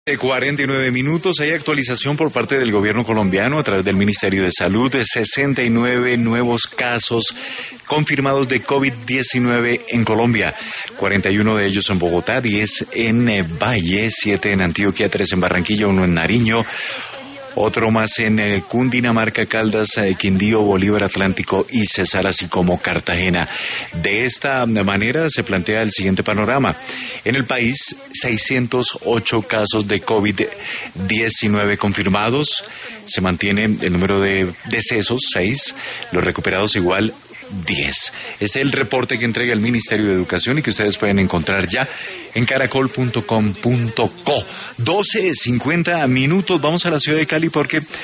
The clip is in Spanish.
De 49 minutos, hay actualización por parte del gobierno colombiano a través del Ministerio de Salud de 69 nuevos casos confirmados de COVID-19 en Colombia. 41 de ellos en Bogotá, 10 en Valle, 7 en Antioquia, 3 en Barranquilla, 1 en Nariño. Otro más en Cundinamarca, Caldas, Quindío, Bolívar, Atlántico y Cesar, así como Cartagena. De esta manera se plantea el siguiente panorama. En el país, 608 casos de COVID-19 confirmados. Se mantiene el número de decesos, 6. Los recuperados igual, 10. Es el reporte que entrega el Ministerio de Educación y que ustedes pueden encontrar ya en caracol.com.co. 12:50 minutos. Vamos a la ciudad de Cali porque